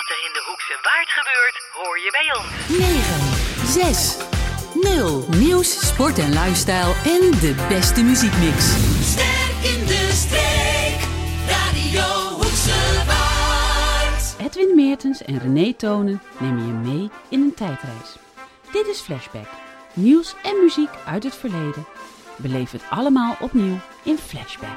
er in de Hoekse Waard gebeurt, hoor je bij ons. 9, 6, 0. Nieuws, sport en lifestyle en de beste muziekmix. Sterk in de streek, Radio Hoekse Waard. Edwin Meertens en René Tonen nemen je mee in een tijdreis. Dit is Flashback. Nieuws en muziek uit het verleden. Beleef het allemaal opnieuw in Flashback.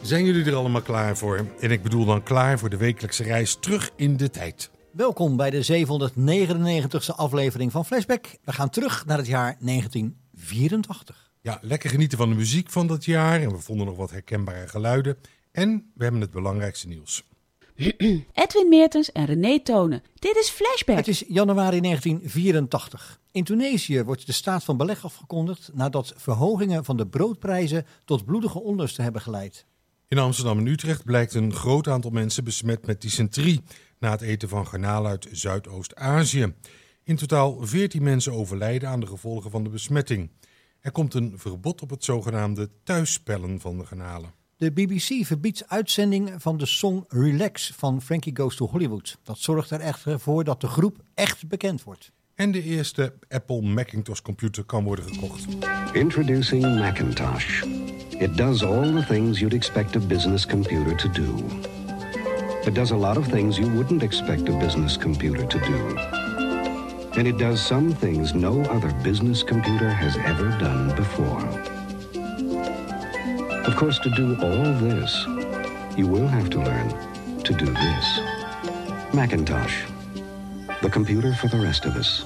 Zijn jullie er allemaal klaar voor? En ik bedoel dan klaar voor de wekelijkse reis terug in de tijd. Welkom bij de 799e aflevering van Flashback. We gaan terug naar het jaar 1984. Ja, lekker genieten van de muziek van dat jaar. En we vonden nog wat herkenbare geluiden. En we hebben het belangrijkste nieuws. Edwin Meertens en René Tonen. Dit is Flashback. Het is januari 1984. In Tunesië wordt de staat van beleg afgekondigd nadat verhogingen van de broodprijzen tot bloedige onlusten hebben geleid. In Amsterdam en Utrecht blijkt een groot aantal mensen besmet met dysenterie na het eten van garnalen uit Zuidoost-Azië. In totaal 14 mensen overlijden aan de gevolgen van de besmetting. Er komt een verbod op het zogenaamde thuisspellen van de garnalen. De BBC verbiedt uitzending van de song Relax van Frankie Goes to Hollywood. Dat zorgt er echter voor dat de groep echt bekend wordt. En de eerste Apple Macintosh computer kan worden gekocht. Introducing Macintosh. It does all the things you'd expect a business computer to do. It does a lot of things you wouldn't expect a business computer to do. And it does some things no other business computer has ever done before. Of course, to do all this, you will have to learn to do this. Macintosh. The computer for the rest of us.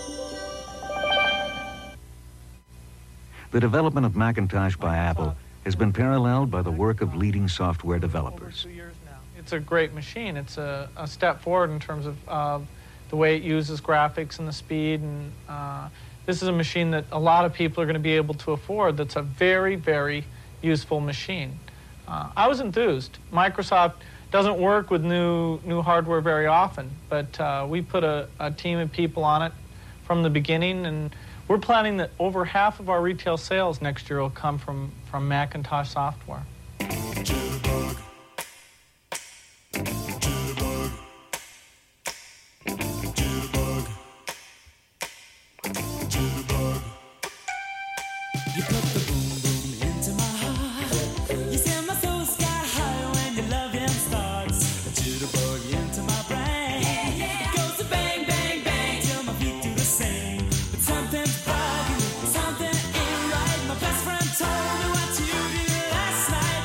The development of Macintosh by Apple has been paralleled by the work of leading software developers. It's a great machine. It's a step forward in terms of the way it uses graphics and the speed. And this is a machine that a lot of people are going to be able to afford. That's a very, very useful machine. I was enthused. Microsoft doesn't work with new hardware very often, but we put a team of people on it from the beginning, and we're planning that over half of our retail sales next year will come from Macintosh software. Told me what you did last night.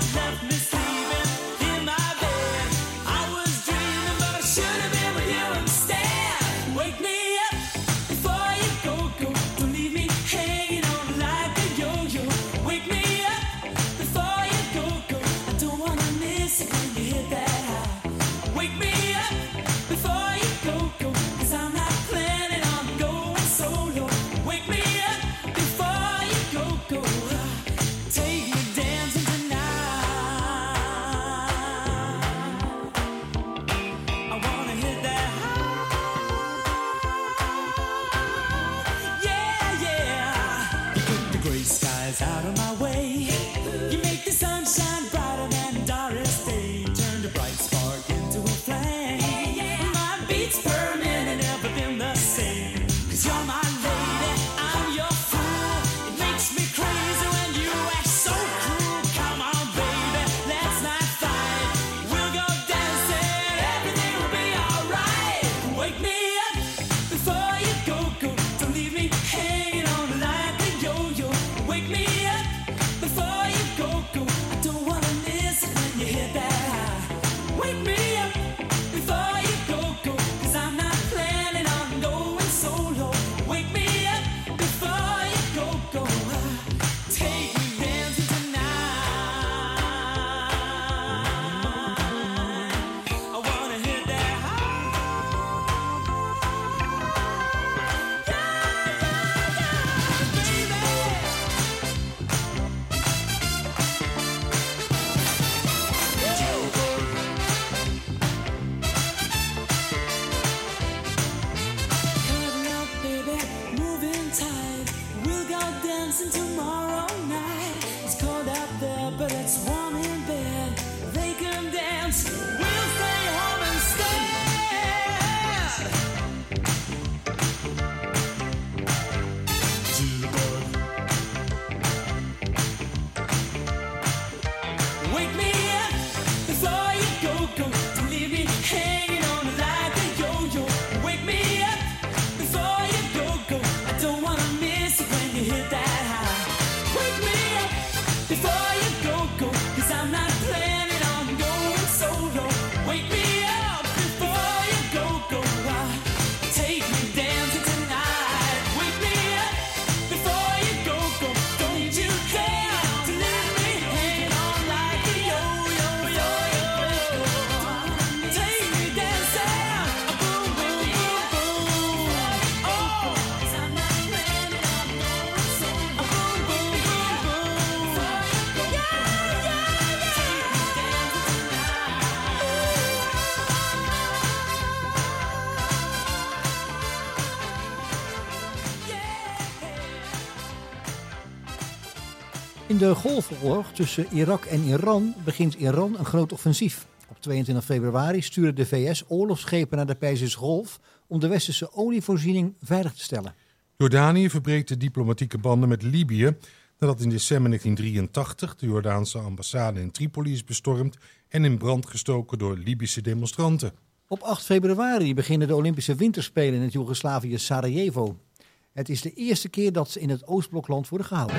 In de Golfoorlog tussen Irak en Iran begint Iran een groot offensief. Op 22 februari stuurde de VS oorlogsschepen naar de Perzische Golf om de westerse olievoorziening veilig te stellen. Jordanië verbreekt de diplomatieke banden met Libië nadat in december 1983 de Jordaanse ambassade in Tripoli is bestormd en in brand gestoken door Libische demonstranten. Op 8 februari beginnen de Olympische Winterspelen in het Joegoslavië Sarajevo. Het is de eerste keer dat ze in het Oostblokland worden gehouden.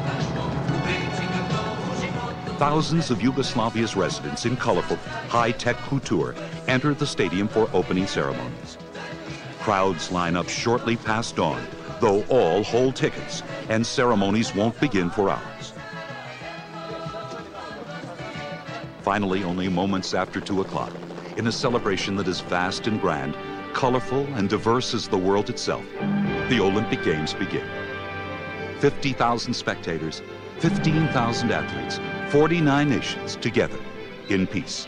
Thousands of Yugoslavia's residents in colorful, high-tech couture enter the stadium for opening ceremonies. Crowds line up shortly past dawn, though all hold tickets, and ceremonies won't begin for hours. Finally, only moments after 2 o'clock, in a celebration that is vast and grand, colorful and diverse as the world itself, the Olympic Games begin. 50,000 spectators, 15,000 athletes, 49 nations together in peace.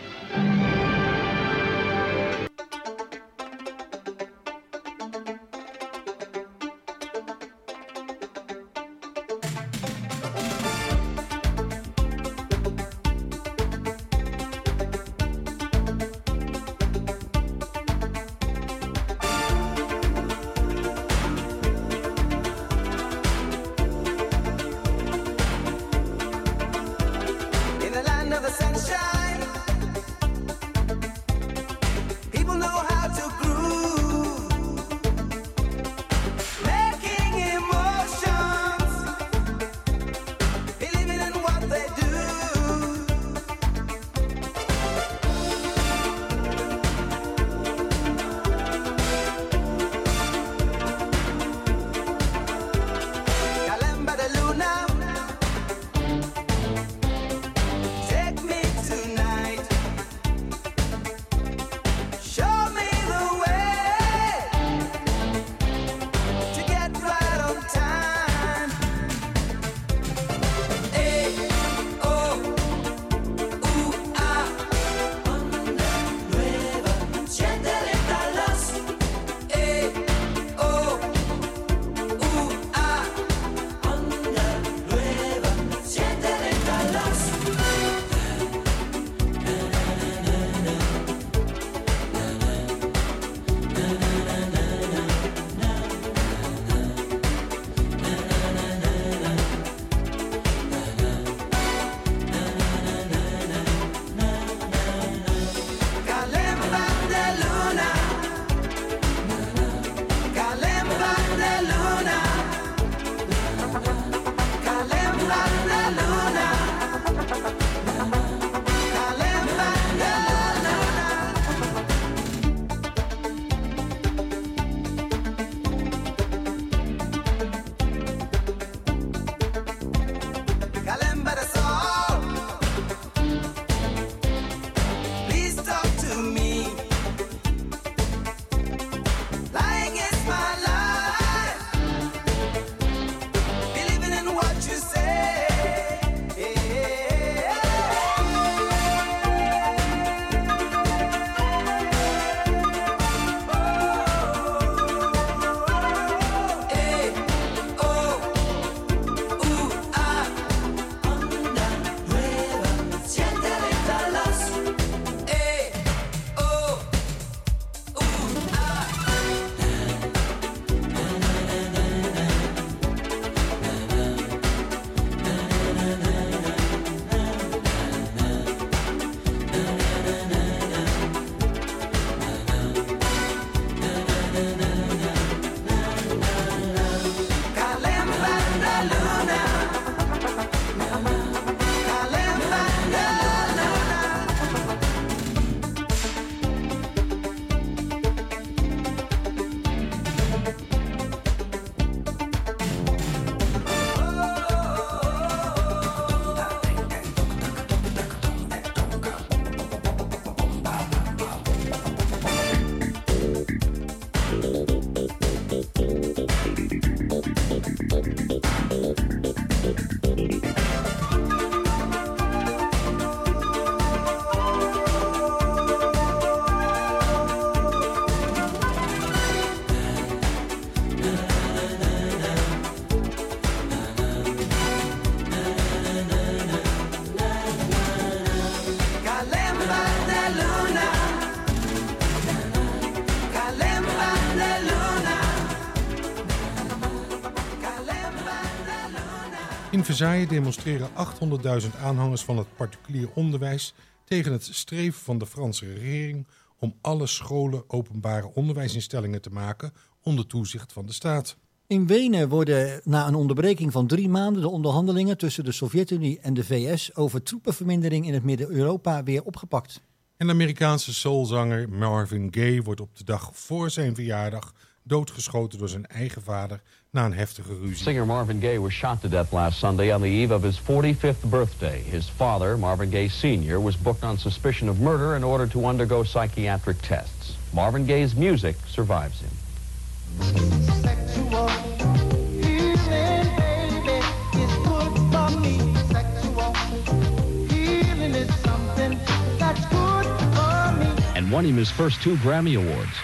In Versailles demonstreren 800.000 aanhangers van het particulier onderwijs tegen het streven van de Franse regering om alle scholen openbare onderwijsinstellingen te maken onder toezicht van de staat. In Wenen worden na een onderbreking van 3 maanden de onderhandelingen tussen de Sovjet-Unie en de VS over troepenvermindering in het Midden-Europa weer opgepakt. En de Amerikaanse soulzanger Marvin Gaye wordt op de dag voor zijn verjaardag doodgeschoten door zijn eigen vader na een heftige ruzie. Singer Marvin Gaye was shot to death last Sunday on the eve of his 45th birthday. His father, Marvin Gaye Sr., was booked on suspicion of murder and ordered to undergo psychiatric tests. Marvin Gaye's music survives him. Sexual healing, baby, is good for me. Sexual healing is something that's good for me. And won him his first 2 Grammy Awards.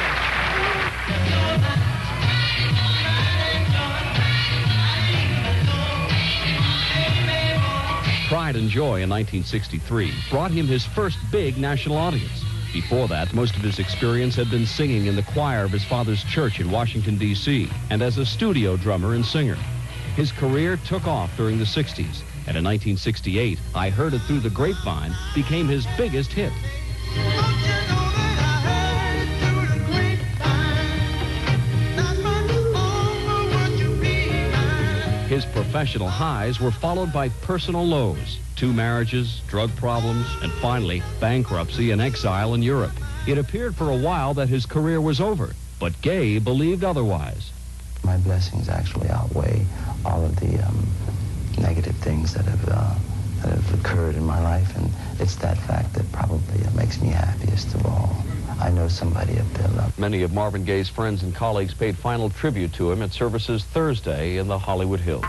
Pride and Joy in 1963 brought him his first big national audience. Before that, most of his experience had been singing in the choir of his father's church in Washington, D.C., and as a studio drummer and singer. His career took off during the 60s, and in 1968, I Heard It Through the Grapevine became his biggest hit. His professional highs were followed by personal lows, 2 marriages, drug problems, and finally bankruptcy and exile in Europe. It appeared for a while that his career was over, but Gaye believed otherwise. My blessings actually outweigh all of the negative things that have occurred in my life, and it's that fact that probably makes me happiest of all. I know somebody up there loves. Many of Marvin Gaye's friends and colleagues paid final tribute to him at services Thursday in the Hollywood Hills.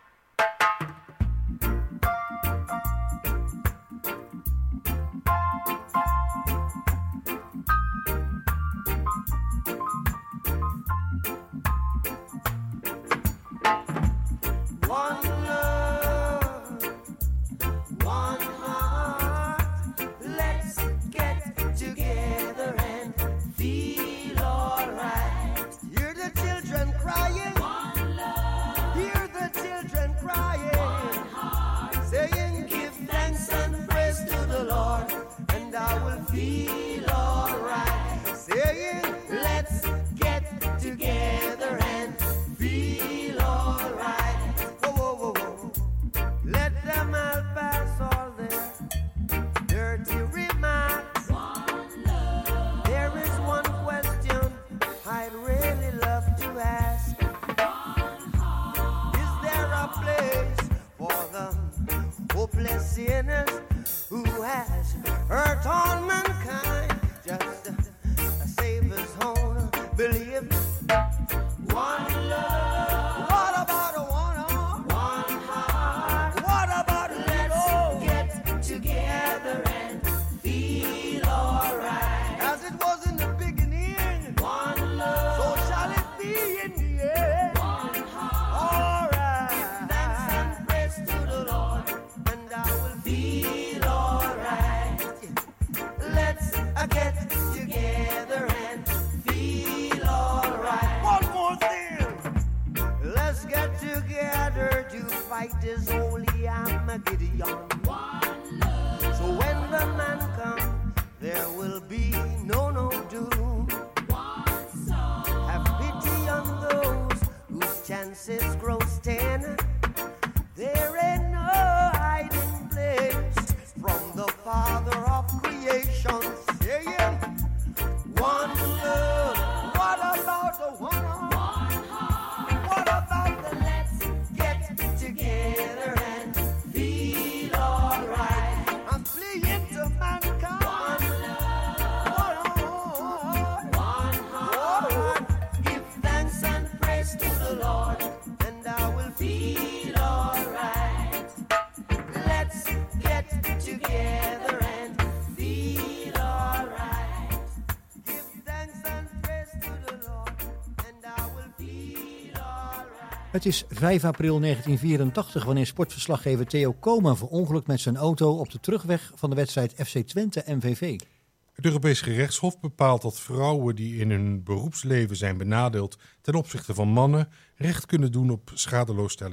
Het is 5 april 1984 wanneer sportverslaggever Theo Komen verongelukt met zijn auto op de terugweg van de wedstrijd FC Twente-MVV. Het Europees Gerechtshof bepaalt dat vrouwen die in hun beroepsleven zijn benadeeld ten opzichte van mannen recht kunnen doen op schadeloosstelling.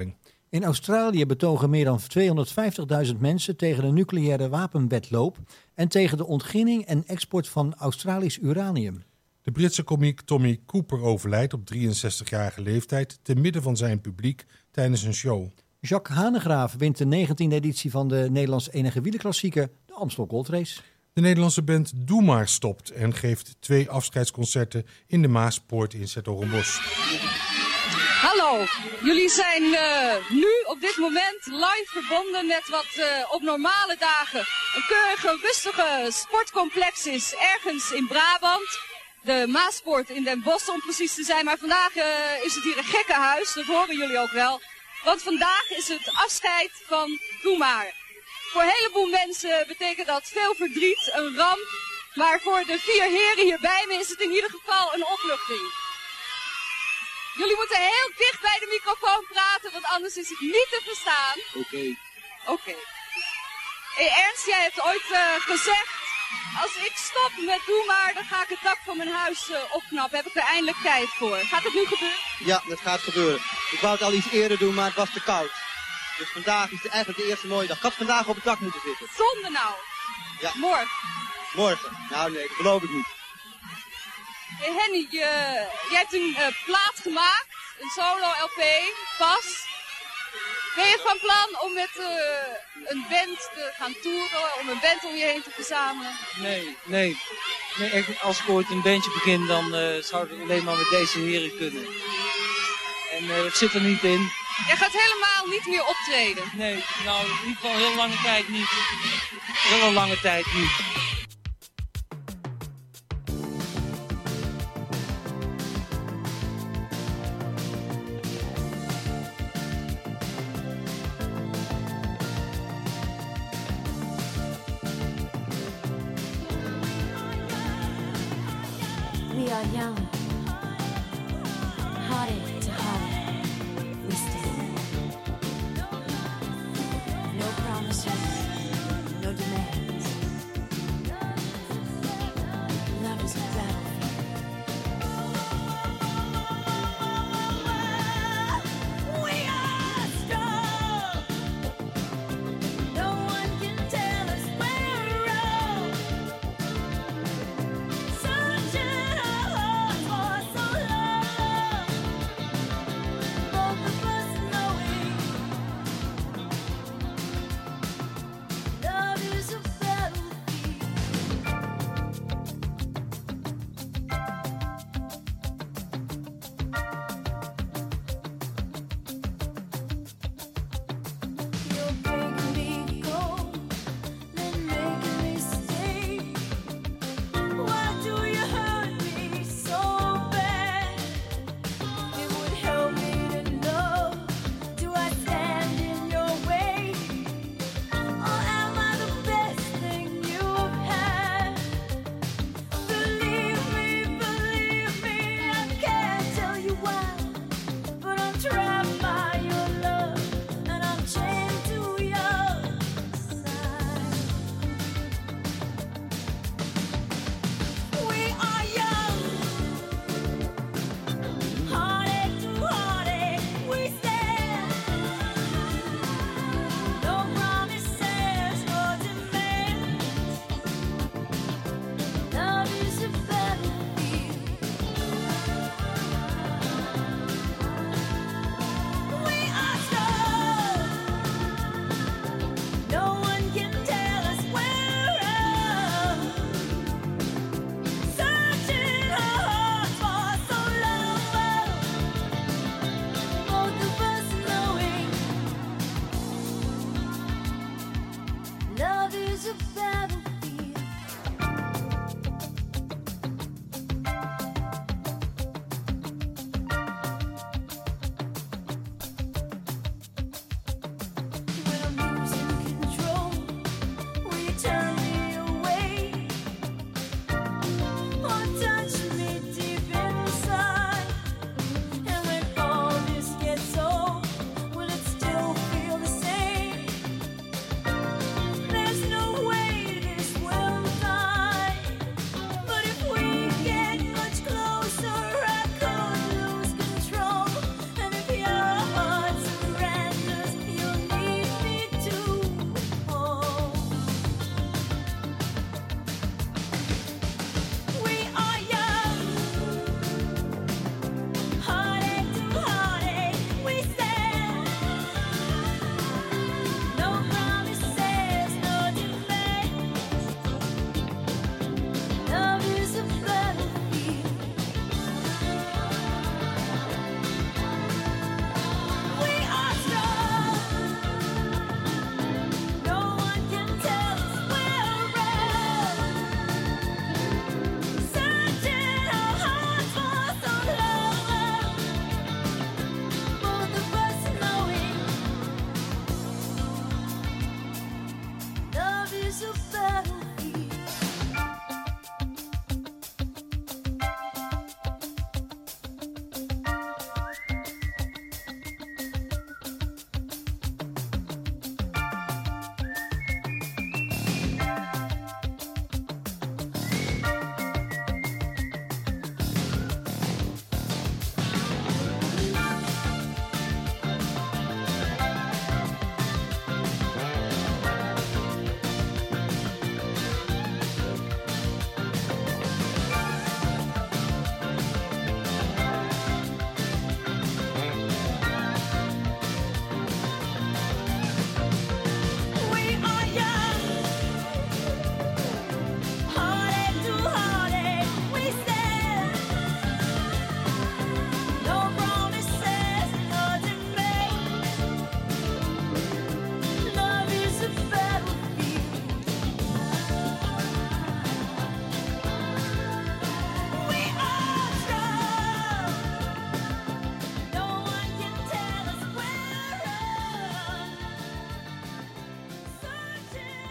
In Australië betogen meer dan 250.000 mensen tegen de nucleaire wapenwetloop en tegen de ontginning en export van Australisch uranium. De Britse komiek Tommy Cooper overlijdt op 63-jarige leeftijd te midden van zijn publiek tijdens een show. Jacques Hanegraaf wint de 19e editie van de Nederlands enige wielerklassieker, de Amstel Gold Race. De Nederlandse band Doe Maar stopt en geeft 2 afscheidsconcerten in de Maaspoort in 's-Hertogenbosch. Hallo, jullie zijn nu op dit moment live verbonden met wat op normale dagen een keurige, rustige sportcomplex is ergens in Brabant. De Maaspoort in Den Bosch om precies te zijn, maar vandaag is het hier een gekkenhuis, dat horen jullie ook wel. Want vandaag is het afscheid van Doe Maar. Voor een heleboel mensen betekent dat veel verdriet, een ramp, maar voor de 4 heren hier bij me is het in ieder geval een opluchting. Jullie moeten heel dicht bij de microfoon praten, want anders is het niet te verstaan. Oké. Hey Ernst, jij hebt ooit gezegd, als ik stop met Doe Maar, dan ga ik het dak van mijn huis opknappen. Heb ik er eindelijk tijd voor. Gaat het nu gebeuren? Ja, dat gaat gebeuren. Ik wou het al iets eerder doen, maar het was te koud. Dus vandaag is eigenlijk de eerste mooie dag. Ik had vandaag op het dak moeten zitten. Zonde nou. Ja. Morgen. Morgen? Nou nee, dat beloof ik niet. Hey Henny, jij hebt een plaat gemaakt, een solo-LP, pas. Ben je van plan om met een band te gaan toeren, om een band om je heen te verzamelen? Nee, als ik ooit een bandje begin, dan zou het alleen maar met deze heren kunnen. En dat zit er niet in. Jij gaat helemaal niet meer optreden? Nee, nou in ieder geval heel lange tijd niet. Heel lange tijd niet. We are young, hearted to heart, we stand. No promises, no demands. Love is a battlefield. We are strong. No one can tell us we're wrong. Sunshine our hearts.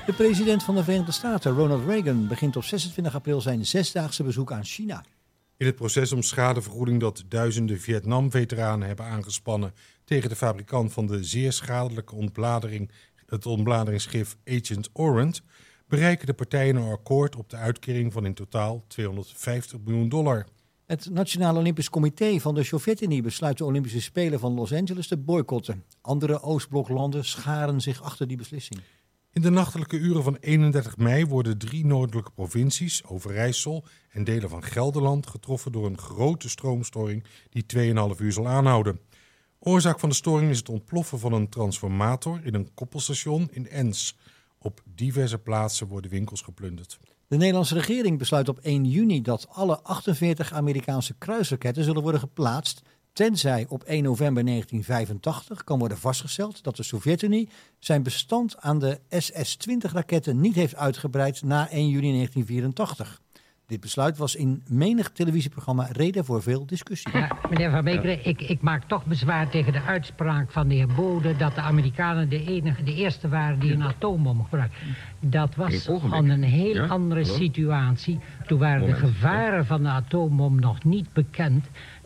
De president van de Verenigde Staten, Ronald Reagan, begint op 26 april zijn 6-daagse bezoek aan China. In het proces om schadevergoeding dat duizenden Vietnam-veteranen hebben aangespannen tegen de fabrikant van de zeer schadelijke het ontbladeringsgif Agent Orange, bereiken de partijen een akkoord op de uitkering van in totaal $250 miljoen. Het Nationaal Olympisch Comité van de Sovjet-Unie besluit de Olympische Spelen van Los Angeles te boycotten. Andere Oostbloklanden scharen zich achter die beslissing. In de nachtelijke uren van 31 mei worden 3 noordelijke provincies, Overijssel en delen van Gelderland, getroffen door een grote stroomstoring die 2,5 uur zal aanhouden. Oorzaak van de storing is het ontploffen van een transformator in een koppelstation in Ens. Op diverse plaatsen worden winkels geplunderd. De Nederlandse regering besluit op 1 juni dat alle 48 Amerikaanse kruisraketten zullen worden geplaatst, tenzij op 1 november 1985 kan worden vastgesteld dat de Sovjet-Unie zijn bestand aan de SS-20-raketten niet heeft uitgebreid na 1 juni 1984. Dit besluit was in menig televisieprogramma reden voor veel discussie. Ja, meneer Van Beekeren, ik maak toch bezwaar tegen de uitspraak van de heer Bode dat de Amerikanen de eerste waren die een atoombom gebruikten. Dat was aan een heel andere situatie. Toen waren de gevaren van de atoombom nog niet bekend.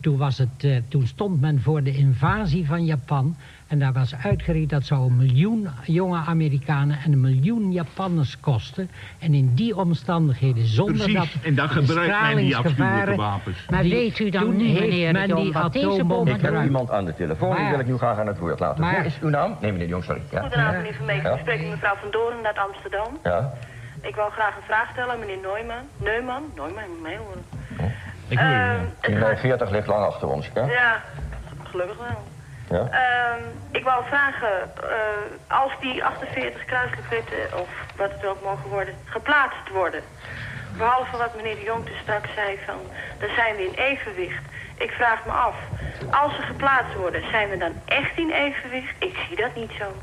Toen stond men voor de invasie van Japan. En daar was uitgerekend dat zou 1 miljoen jonge Amerikanen en 1 miljoen Japanners kosten. En in die omstandigheden, zonder dat en dan gebruikt men die afschuwelijke wapens. Maar weet u dan, meneer de Jong, wat deze bommen Ik heb iemand aan de telefoon, die wil ik nu graag aan het woord laten. Hoe is uw naam? Nee, meneer de Jong, sorry. Ja. Goedenavond, meneer Van Beek. Ik spreek met mevrouw Van Doorn uit Amsterdam. Ja. Ik wou graag een vraag stellen, meneer Neumann, moet mee horen. Ik hoor 40 ligt lang achter ons, hè? Ja, gelukkig wel. Ja. Ik wou vragen, als die 48 kruisraketten, of wat het ook mogen worden, geplaatst worden. Behalve wat meneer de Jong dus straks zei van, dan zijn we in evenwicht. Ik vraag me af, als ze geplaatst worden, zijn we dan echt in evenwicht? Ik zie dat niet zo.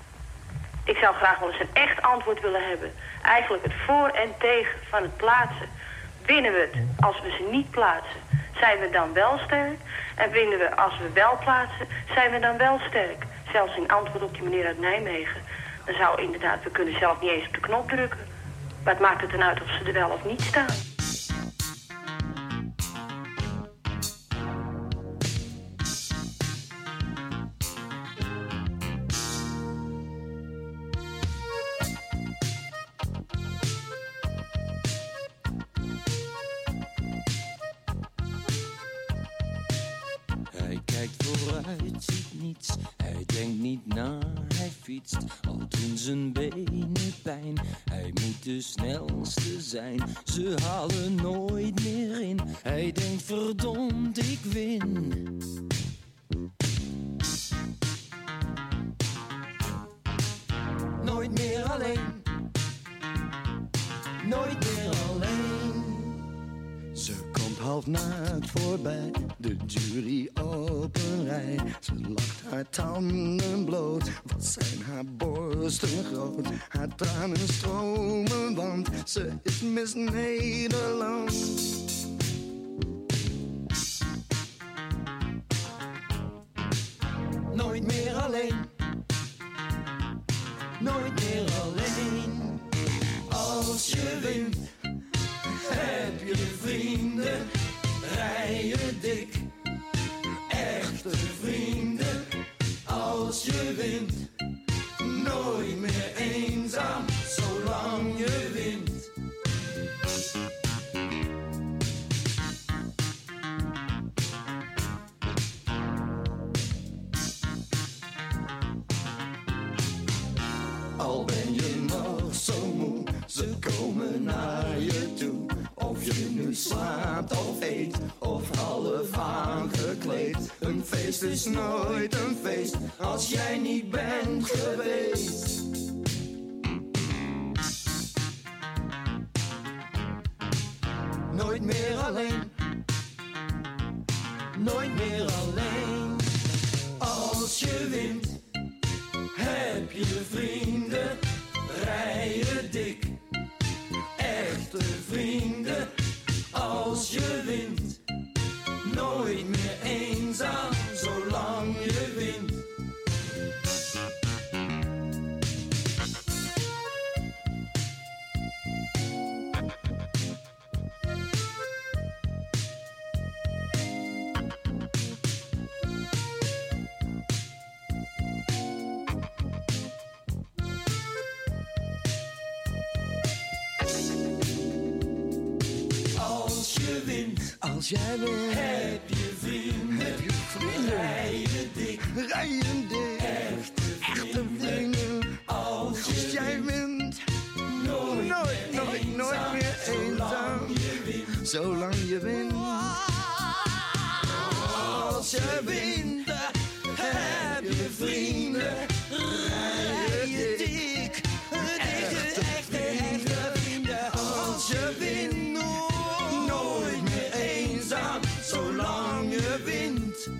Ik zou graag wel eens een echt antwoord willen hebben. Eigenlijk het voor en tegen van het plaatsen. Winnen we het als we ze niet plaatsen? Zijn we dan wel sterk? En vinden we als we wel plaatsen, zijn we dan wel sterk? Zelfs in antwoord op die meneer uit Nijmegen. Dan zou inderdaad, we kunnen zelf niet eens op de knop drukken. Wat maakt het dan uit of ze er wel of niet staan? Hij kijkt vooruit, ziet niets. Hij denkt niet na, hij fietst. Al doen zijn benen pijn. Hij moet de snelste zijn. Ze halen nooit meer in. Hij denkt verdomd, ik win. Nooit meer alleen. Nooit meer alleen. Ze komt half naakt voorbij, de jury op een rij. Ze lacht haar tanden bloot, wat zijn haar borsten groot. Haar tranen stromen, want ze is Miss Nederland. Nooit meer alleen. Nooit meer alleen. Als je wint, heb je vrienden, rij je dik. Echte vrienden, als je wint. Nooit meer eenzaam, zolang je wint. Al ben je nog zo moe, ze komen naar je toe. Of je nu slaapt of eet, of half aangekleed. Een feest is nooit een feest, als jij niet bent geweest. Nooit meer alleen. Nooit meer alleen. Als je wint, heb je vrienden, rij je dik. Echte vrienden, als je wint. Nooit meer eenzaam, zolang je wint. je wint. Als jij wint. Heb je vrienden. Heb je vrienden. Rijden dik. Rijden dik. Echte vrienden. Als jij wint. Nooit meer eenzaam. Zolang je wint. Als je wint. Heb je vrienden. Rijden dik. Echte vrienden. Als je wint. Nooit meer eenzaam. Zolang je wint.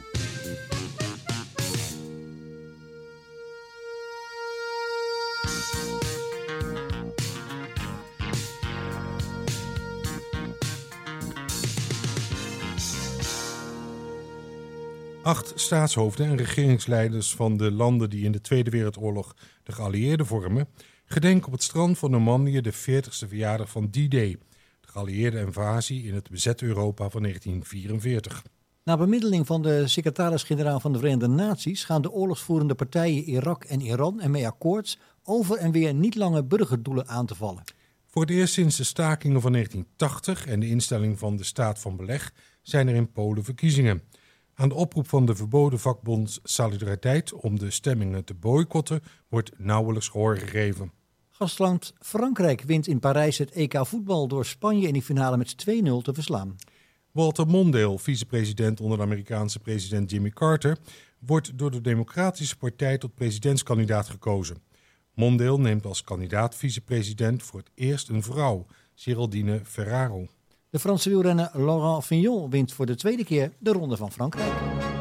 Acht staatshoofden en regeringsleiders van de landen die in de Tweede Wereldoorlog de geallieerden vormen, gedenken op het strand van Normandië de 40ste verjaardag van D-Day, de geallieerde invasie in het bezette Europa van 1944. Na bemiddeling van de secretaris-generaal van de Verenigde Naties gaan de oorlogsvoerende partijen Irak en Iran ermee akkoord over en weer niet lange burgerdoelen aan te vallen. Voor het eerst sinds de stakingen van 1980 en de instelling van de staat van beleg zijn er in Polen verkiezingen. Aan de oproep van de verboden vakbond Solidariteit om de stemmingen te boycotten wordt nauwelijks gehoor gegeven. Gastland Frankrijk wint in Parijs het EK voetbal door Spanje in die finale met 2-0 te verslaan. Walter Mondale, vicepresident onder de Amerikaanse president Jimmy Carter, wordt door de Democratische Partij tot presidentskandidaat gekozen. Mondale neemt als kandidaat vicepresident voor het eerst een vrouw, Geraldine Ferraro. De Franse wielrenner Laurent Fignon wint voor de tweede keer de Ronde van Frankrijk.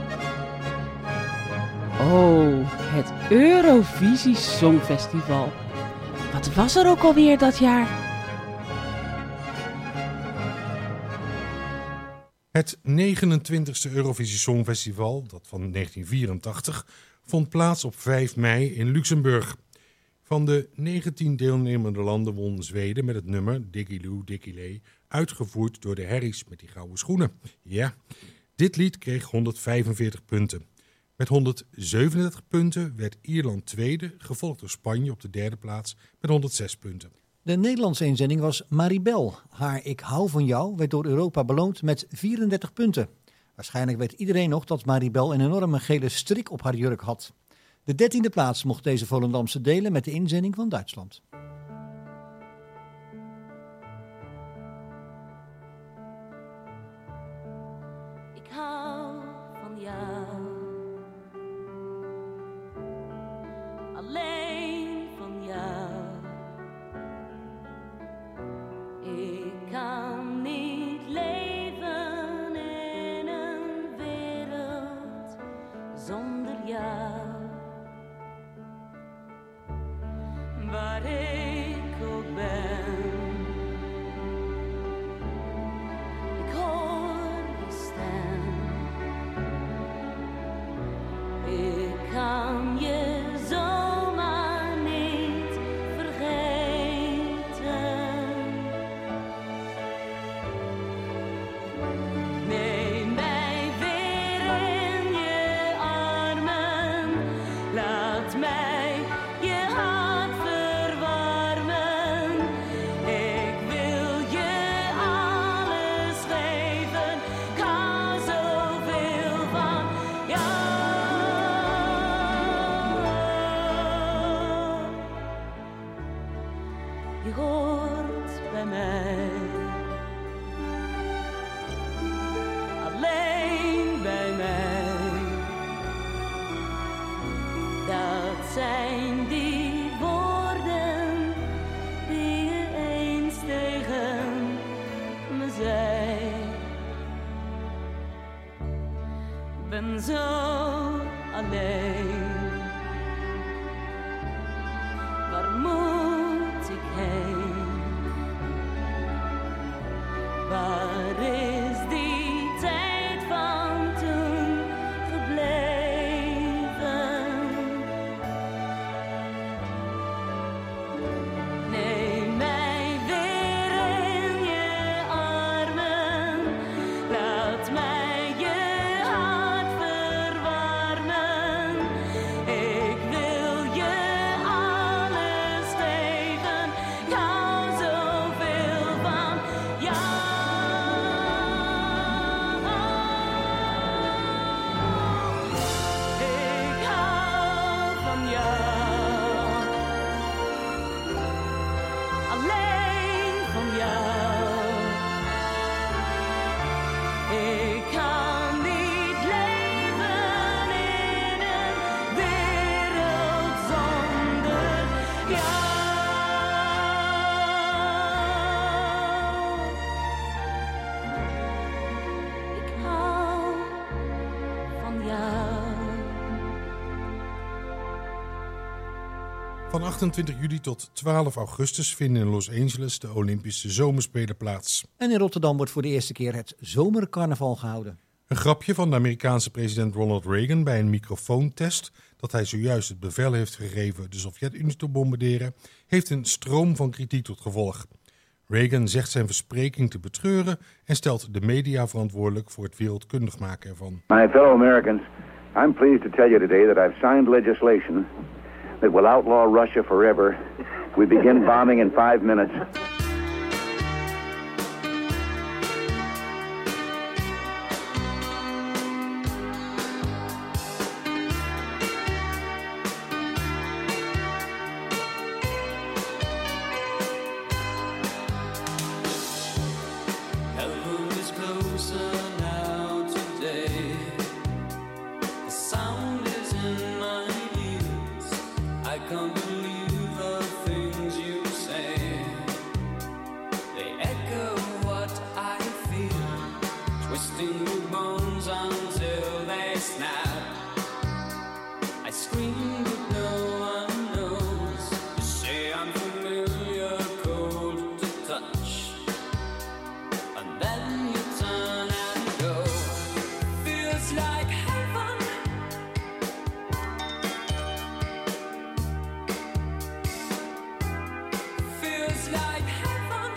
Oh, het Eurovisie Songfestival. Wat was er ook alweer dat jaar? Het 29e Eurovisie Songfestival, dat van 1984, vond plaats op 5 mei in Luxemburg. Van de 19 deelnemende landen won Zweden met het nummer Diggiloo Diggiley, uitgevoerd door de Herries met die gouden schoenen. Ja, dit lied kreeg 145 punten. Met 137 punten werd Ierland tweede, gevolgd door Spanje op de derde plaats met 106 punten. De Nederlandse inzending was Maribel. Haar Ik hou van jou werd door Europa beloond met 34 punten. Waarschijnlijk weet iedereen nog dat Maribel een enorme gele strik op haar jurk had. De 13e plaats mocht deze Volendamse delen met de inzending van Duitsland. Ik hou van jou, alleen van jou. Ik kan niet leven in een wereld zonder jou. Waar ik ook ben, ik hoor je stem. Ik kan je zomaar niet vergeten. Neem mij weer in je armen, laat mij je hart verwarmen. Ik wil je alles geven, ik hou zoveel van jou. Je hoort bij mij, alleen bij mij. Dat zijn die woorden die je eens tegen me zei. Ik ben zo alleen. Waar moet ik heen? Waar is die tijd van toen gebleven? Neem mij weer in je armen, laat mij je hart verwarmen. Van 28 juli tot 12 augustus vinden in Los Angeles de Olympische Zomerspelen plaats. En in Rotterdam wordt voor de eerste keer het zomercarnaval gehouden. Een grapje van de Amerikaanse president Ronald Reagan bij een microfoontest dat hij zojuist het bevel heeft gegeven de Sovjet-Unie te bombarderen, heeft een stroom van kritiek tot gevolg. Reagan zegt zijn verspreking te betreuren en stelt de media verantwoordelijk voor het wereldkundig maken ervan. My fellow Americans, I'm pleased to tell you today that I've signed legislation that will outlaw Russia forever. We begin bombing in 5 minutes. Heaven is closer now today. The sound is in my ears. I can't believe the things you say. They echo what I feel, twisting the bones until they snap. I scream but no one knows. You say I'm familiar, cold to touch. And then you turn and go. Feels like heaven. Feels like heaven.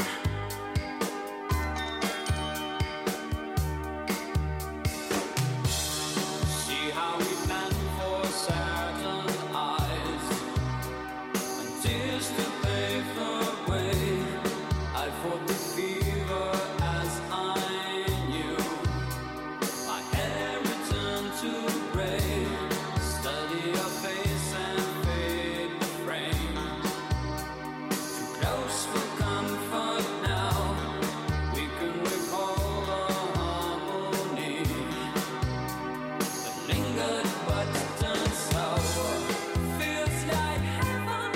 See how we plan for Saturn's eyes, and tears to pave the way. I fought the fever as I knew. My hair returned to gray. Study your face and fade the frame. Too close for comfort now. We can recall the harmony that lingered but turned sour. Feels like heaven.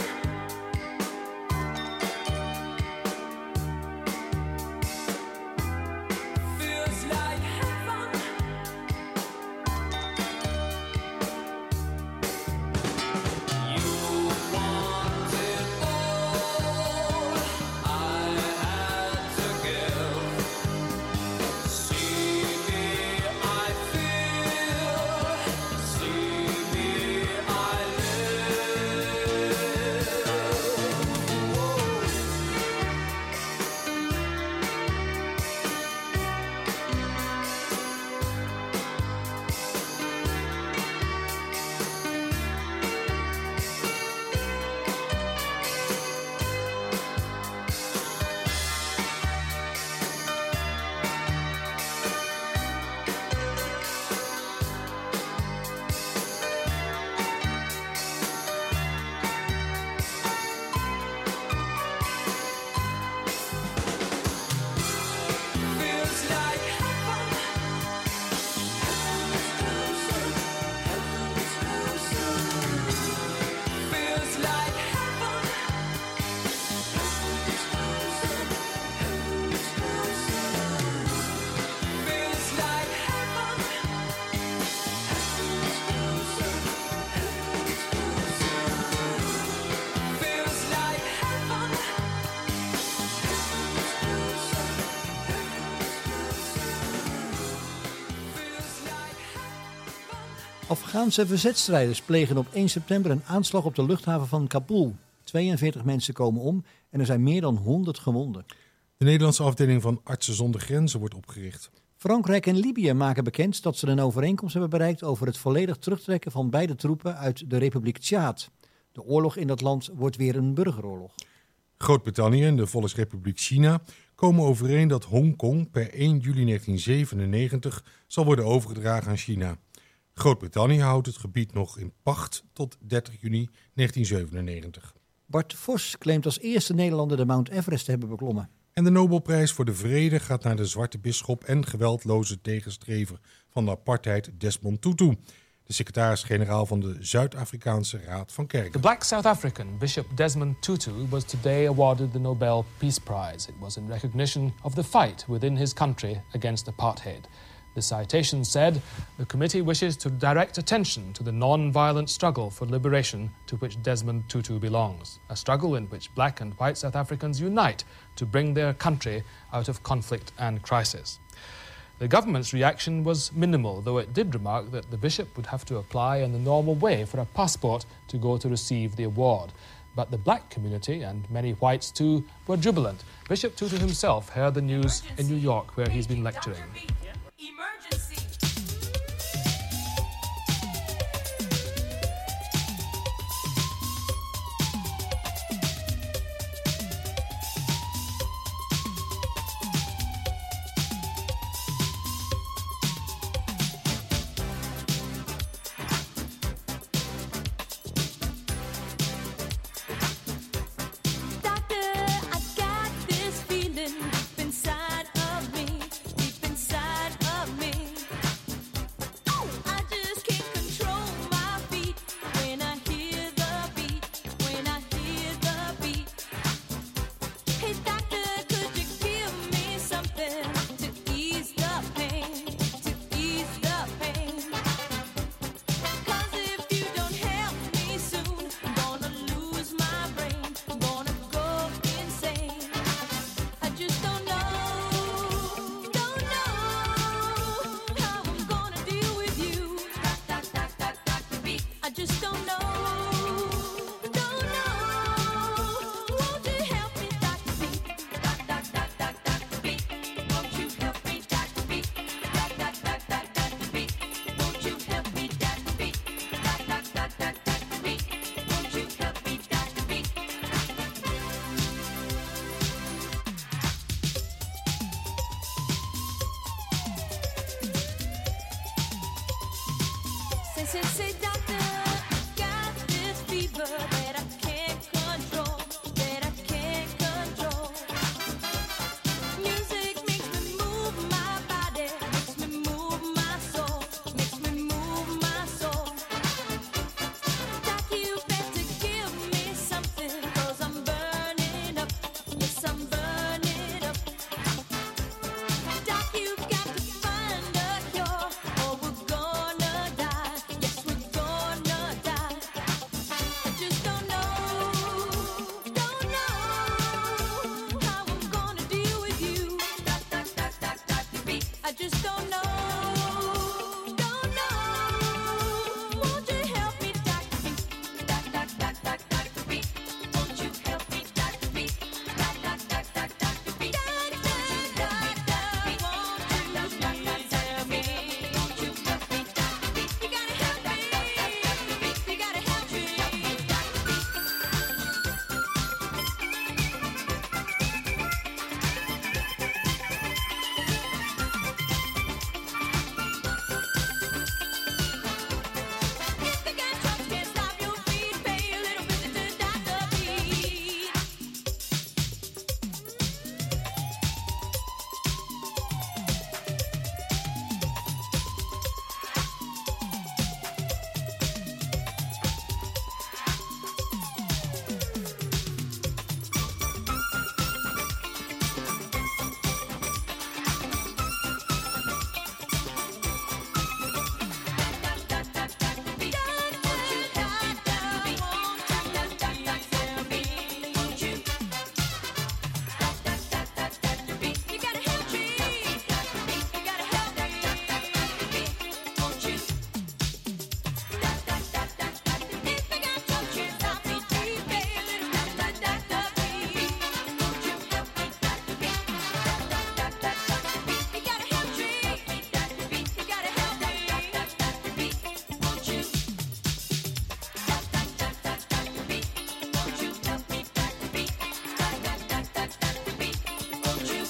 Feels like heaven. You wanted all I had to give. See me, I feel. See me, I live. Feels like heaven. Feels like heaven. Feels like heaven. Feels like heaven. Afghaanse verzetstrijders plegen op 1 september een aanslag op de luchthaven van Kabul. 42 mensen komen om en er zijn meer dan 100 gewonden. De Nederlandse afdeling van Artsen zonder Grenzen wordt opgericht. Frankrijk en Libië maken bekend dat ze een overeenkomst hebben bereikt over het volledig terugtrekken van beide troepen uit de Republiek Tsjaad. De oorlog in dat land wordt weer een burgeroorlog. Groot-Brittannië en de Volksrepubliek China komen overeen dat Hongkong per 1 juli 1997 zal worden overgedragen aan China. Groot-Brittannië houdt het gebied nog in pacht tot 30 juni 1997. Bart Vos claimt als eerste Nederlander de Mount Everest te hebben beklommen. En de Nobelprijs voor de Vrede gaat naar de zwarte bisschop en geweldloze tegenstrever van de apartheid Desmond Tutu, de secretaris-generaal van de Zuid-Afrikaanse Raad van Kerken. The black South African Bishop Desmond Tutu was today awarded the Nobel Peace Prize. It was in recognition of the fight within his country against apartheid. The citation said, the committee wishes to direct attention to the non-violent struggle for liberation to which Desmond Tutu belongs, a struggle in which black and white South Africans unite to bring their country out of conflict and crisis. The government's reaction was minimal, though it did remark that the bishop would have to apply in the normal way for a passport to go to receive the award. But the black community, and many whites too, were jubilant. Bishop Tutu himself heard the news in New York, where he's been lecturing. Emergency. Say, doctor, got this fever that I can't control, that I can't control. Music makes me move my body, makes me move my soul, makes me move my soul. Doc, you better give me something, 'cause I'm burning up, yes, I'm burning up. Doc, you got to find a cure, or we're gonna die. Yes, we're gonna die. I just don't know how I'm gonna deal with you. I just don't know. Won't you help me, Dr. B? Dr. B. Won't you help me, Dr. B? Dr. B. You gotta help me. You gotta help me. If you got troubles, can't stop your feet, pay a little visit to Dr. B. You gotta help me. You gotta help me. Won't you? If you got troubles, can't stop me, pay a little visit to Dr. B. Won't you help me, Dr. B? You gotta help me. You gotta help me. Won't you? Won't you help me, Dr. B? Won't you?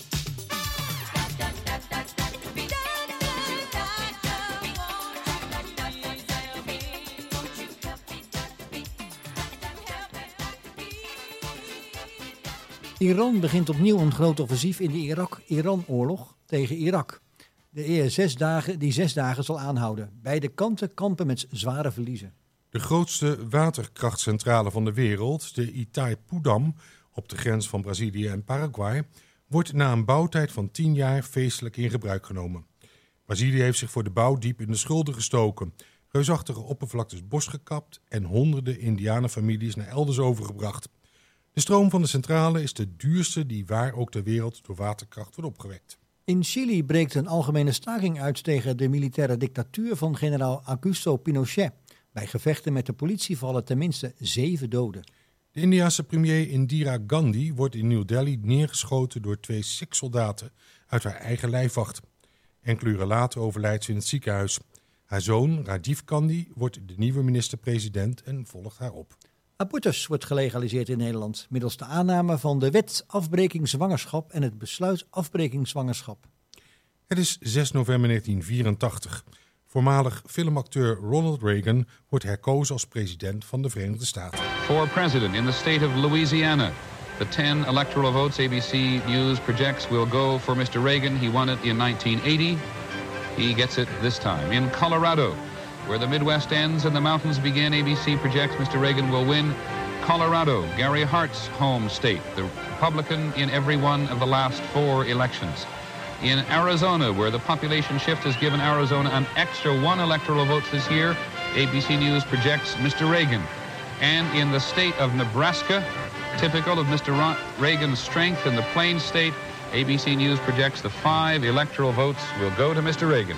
Iran begint opnieuw een groot offensief in de Irak-Iran-oorlog tegen Irak. Die 6 dagen zal aanhouden. Beide kanten kampen met zware verliezen. De grootste waterkrachtcentrale van de wereld, de Itaipu-dam, op de grens van Brazilië en Paraguay, wordt na een bouwtijd van 10 jaar feestelijk in gebruik genomen. Brazilië heeft zich voor de bouw diep in de schulden gestoken. Reusachtige oppervlaktes bos gekapt en honderden indianenfamilies naar elders overgebracht. De stroom van de centrale is de duurste die waar ook ter wereld door waterkracht wordt opgewekt. In Chili breekt een algemene staking uit tegen de militaire dictatuur van generaal Augusto Pinochet. Bij gevechten met de politie vallen tenminste 7 doden. De Indiase premier Indira Gandhi wordt in New Delhi neergeschoten door 2 Sikh-soldaten uit haar eigen lijfwacht. Enkele uren later overlijdt ze in het ziekenhuis. Haar zoon Rajiv Gandhi wordt de nieuwe minister-president en volgt haar op. Abortus wordt gelegaliseerd in Nederland middels de aanname van de wet afbreking zwangerschap en het besluit afbreking zwangerschap. Het is 6 november 1984. Voormalig filmacteur Ronald Reagan wordt herkozen als president van de Verenigde Staten. For president in the state of Louisiana, the 10 electoral votes ABC News projects will go for Mr. Reagan. He won it in 1980. He gets it this time. In Colorado, where the Midwest ends and the mountains begin, ABC projects Mr. Reagan will win Colorado, Gary Hart's home state, the Republican in every one of the last 4 elections. In Arizona, where the population shift has given Arizona an extra 1 electoral vote this year, ABC News projects Mr. Reagan. And in the state of Nebraska, typical of Mr. Reagan's strength in the Plains state, ABC News projects the 5 electoral votes will go to Mr. Reagan.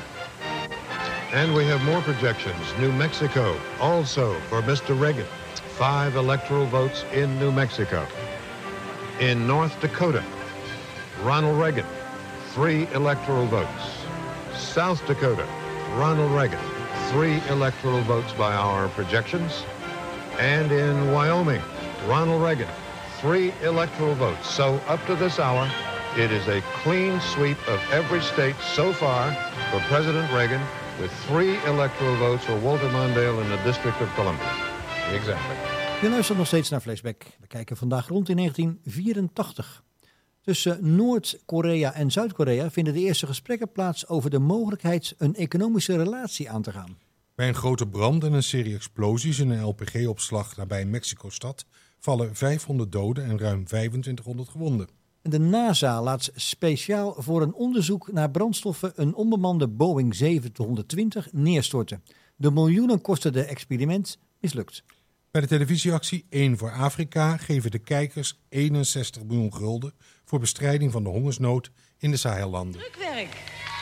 And we have more projections. New Mexico, also for Mr. Reagan. 5 electoral votes in New Mexico. In North Dakota, Ronald Reagan, 3 electoral votes. South Dakota, Ronald Reagan, 3 electoral votes by our projections. And in Wyoming, Ronald Reagan, 3 electoral votes. So up to this hour, it is a clean sweep of every state so far for President Reagan, with 3 electoral votes for Walter Mondale in the District of Columbia. Exactly. Je luistert nog steeds naar Flashback. We kijken vandaag rond in 1984. Tussen Noord-Korea en Zuid-Korea vinden de eerste gesprekken plaats over de mogelijkheid een economische relatie aan te gaan. Bij een grote brand en een serie explosies in een LPG-opslag nabij Mexico-stad vallen 500 doden en ruim 2500 gewonden. De NASA laat speciaal voor een onderzoek naar brandstoffen een onbemande Boeing 720 neerstorten. De miljoenen kostende experiment mislukt. Bij de televisieactie 1 voor Afrika geven de kijkers 61 miljoen gulden voor bestrijding van de hongersnood in de Sahellanden. Drukwerk.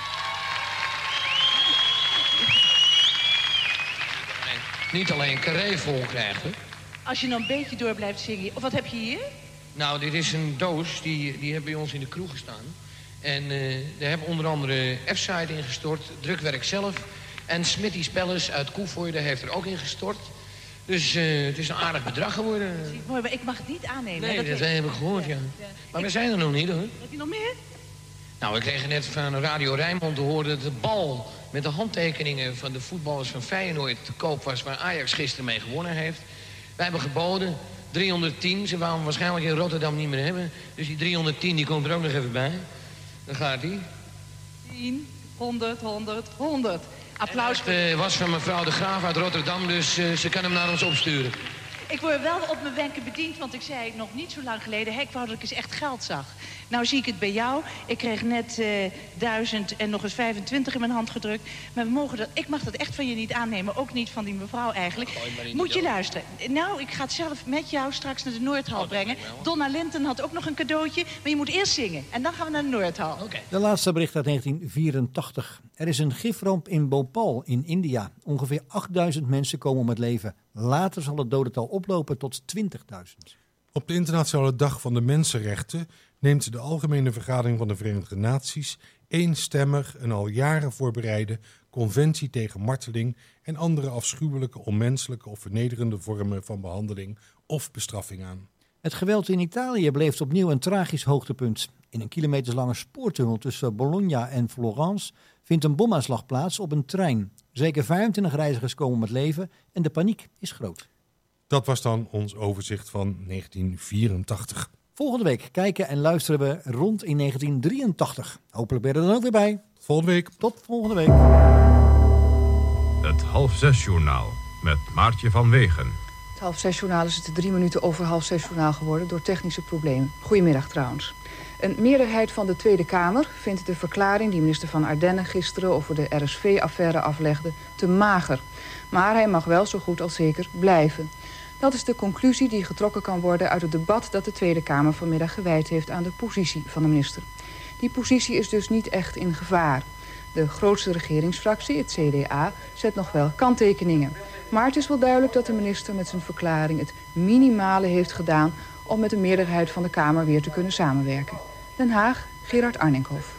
Niet alleen carré vol krijgen. Als je nou een beetje door blijft zingen. Of wat heb je hier? Nou, dit is een doos, die hebben bij ons in de kroeg gestaan. En daar hebben onder andere F-side in gestort, drukwerk zelf. En Smitty's Palace uit Koevoorde heeft er ook in gestort. Dus het is een aardig bedrag geworden. Mooi, maar ik mag het niet aannemen. Nee, dat heb ik gehoord, ja. Maar we zijn er nog niet, hoor. Heb je nog meer? Nou, we kregen net van Radio Rijnmond te horen dat de bal met de handtekeningen van de voetballers van Feyenoord te koop was, waar Ajax gisteren mee gewonnen heeft. Wij hebben geboden 310. Ze wou hem waarschijnlijk in Rotterdam niet meer hebben. Dus die 310 die komt er ook nog even bij. Dan gaat hij. 10, 100, 100, 100. Applaus. Het was van mevrouw de Graaf uit Rotterdam, dus ze kan hem naar ons opsturen. Ik word wel op mijn wenken bediend, want ik zei nog niet zo lang geleden, ik wou dat ik eens echt geld zag. Nou zie ik het bij jou. Ik kreeg net 1000 en nog eens 25 in mijn hand gedrukt. Maar ik mag dat echt van je niet aannemen. Ook niet van die mevrouw eigenlijk. Moet je luisteren. Nou, ik ga het zelf met jou straks naar de Noordhal brengen. Donna Linton had ook nog een cadeautje. Maar je moet eerst zingen. En dan gaan we naar de Noordhal. De laatste bericht uit 1984. Er is een giframp in Bhopal in India. Ongeveer 8000 mensen komen om het leven. Later zal het dodental oplopen tot 20.000. Op de Internationale Dag van de Mensenrechten neemt de Algemene Vergadering van de Verenigde Naties eenstemmig een al jaren voorbereide conventie tegen marteling en andere afschuwelijke, onmenselijke of vernederende vormen van behandeling of bestraffing aan. Het geweld in Italië bleef opnieuw een tragisch hoogtepunt. In een kilometerslange spoortunnel tussen Bologna en Florence vindt een bomaanslag plaats op een trein. Zeker 25 reizigers komen om het leven en de paniek is groot. Dat was dan ons overzicht van 1984. Volgende week kijken en luisteren we rond in 1983. Hopelijk ben je er dan ook weer bij. Tot volgende week. Tot volgende week. Het 5-6-journaal met Maartje van Wegen. Het 5-6-journaal is het 3 minuten over 5-6 journaal geworden door technische problemen. Goedemiddag trouwens. Een meerderheid van de Tweede Kamer vindt de verklaring die minister Van Ardenne gisteren over de RSV-affaire aflegde te mager. Maar hij mag wel zo goed als zeker blijven. Dat is de conclusie die getrokken kan worden uit het debat dat de Tweede Kamer vanmiddag gewijd heeft aan de positie van de minister. Die positie is dus niet echt in gevaar. De grootste regeringsfractie, het CDA, zet nog wel kanttekeningen. Maar het is wel duidelijk dat de minister met zijn verklaring het minimale heeft gedaan om met de meerderheid van de Kamer weer te kunnen samenwerken. Den Haag, Gerard Arninkhoff.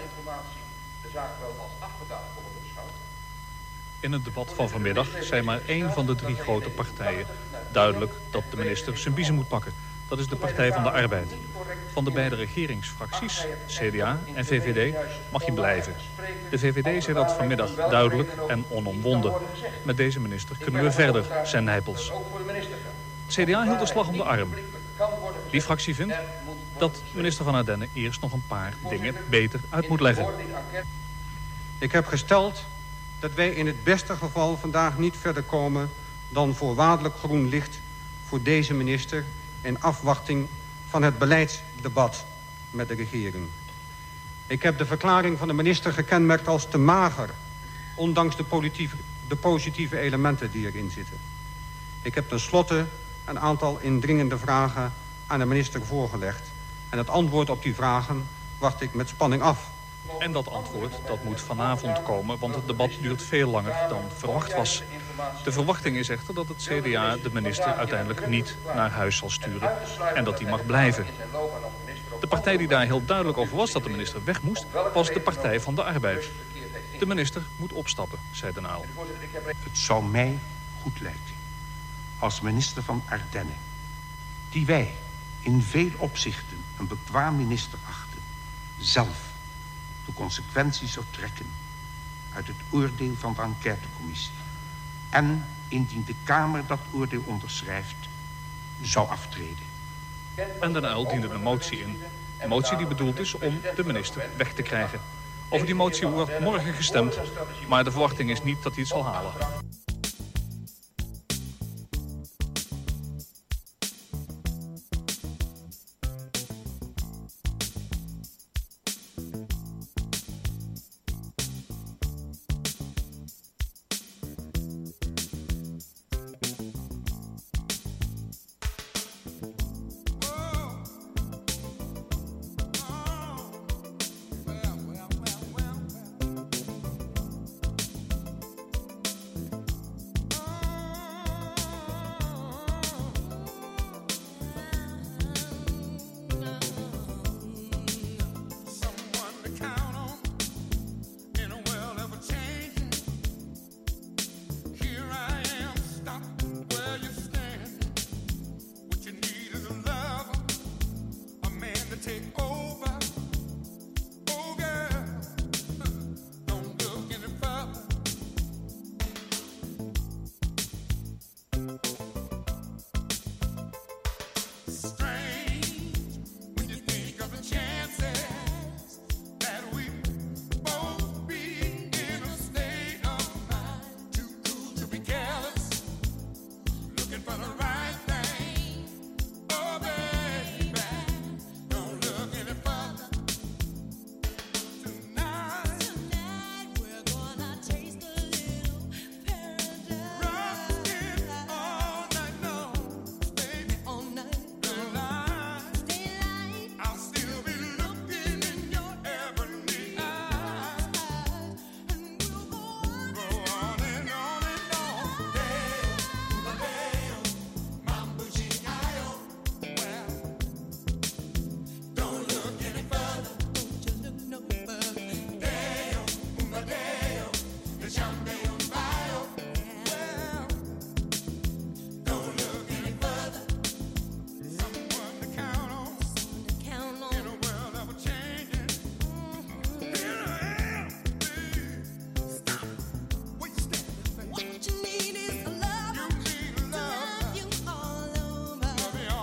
In het debat van vanmiddag zei maar één van de 3 grote partijen duidelijk dat de minister zijn biezen moet pakken. Dat is de Partij van de Arbeid. Van de beide regeringsfracties, CDA en VVD, mag hij blijven. De VVD zei dat vanmiddag duidelijk en onomwonden. Met deze minister kunnen we verder, zei Nijpels. Het CDA hield de slag om de arm. Die fractie vindt dat minister Van Ardenne eerst nog een paar dingen beter uit moet leggen. Ik heb gesteld dat wij in het beste geval vandaag niet verder komen dan voorwaardelijk groen licht voor deze minister in afwachting van het beleidsdebat met de regering. Ik heb de verklaring van de minister gekenmerkt als te mager, ondanks de positieve elementen die erin zitten. Ik heb tenslotte een aantal indringende vragen aan de minister voorgelegd. En het antwoord op die vragen wacht ik met spanning af. En dat antwoord dat moet vanavond komen, want het debat duurt veel langer dan verwacht was. De verwachting is echter dat het CDA de minister uiteindelijk niet naar huis zal sturen en dat hij mag blijven. De partij die daar heel duidelijk over was dat de minister weg moest, was de Partij van de Arbeid. De minister moet opstappen, zei Den Uyl. Het zou mij goed lijken als minister van Ardenne, die wij in veel opzichten een bekwaam minister achten, zelf de consequenties zou trekken uit het oordeel van de enquêtecommissie. En, indien de Kamer dat oordeel onderschrijft, zou aftreden. En Den Uyl diende een motie in. Een motie die bedoeld is om de minister weg te krijgen. Over die motie wordt morgen gestemd, maar de verwachting is niet dat hij het zal halen.